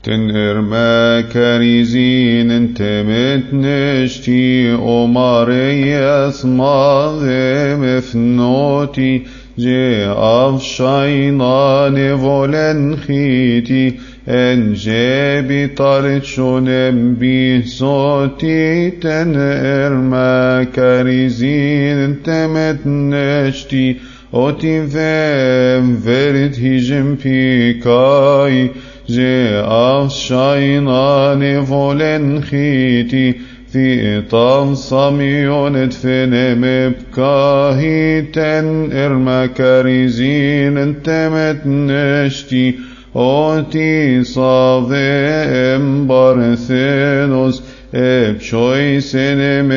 تنرما كاريزين انت متنشتي أماري اسما ذي مفنوتي جي أفشينا فولن خيتي ان جيبي طارت شونم بي صوتي تنرما كاريزين انت متنشتي اوتي فيم فرد هجم بيكاي جي أفشينا نفولن خيتي في إطام صميون تفنم بكاهي تن إرما كاريزين انت متنشتي اوتي صافي بارثينوس ابشوي سنم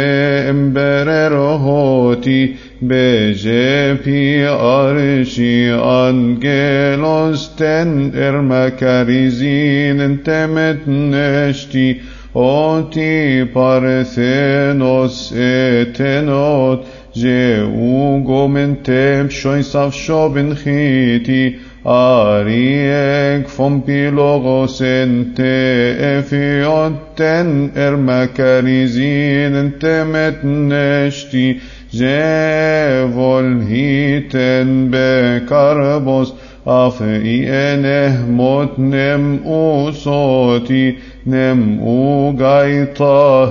امبررهوتي بجيبي أرشي أنجلوس تن إرما كاريزين انت متنشتي اوتي بارثينوس اتنوت جيوغو من تبشوي صفشو بنخيتي أريك فم بيلوغوس انت افيوتن إرما كاريزين انت متنشتي جيفول هيتن بكربوس أفئينه موت نم صوتي نم غايطاه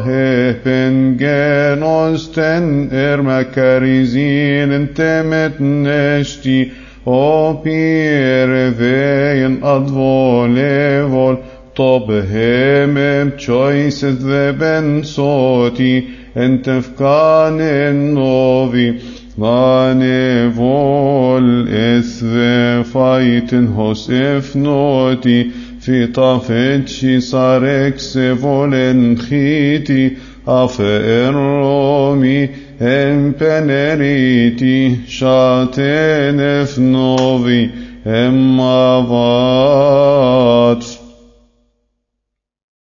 بنجنوس تن إرما كاريزين انت متنشتي او بير فين أضفوليفول طب هم بشويس ذبن صوتي انت فكان النوفي غاني فول إثذ فايتن هوس إفنوتي في طافتشي صارك سفولن خيتي أفئر رومي هم بنريتي شاتن إفنوفي هم أفات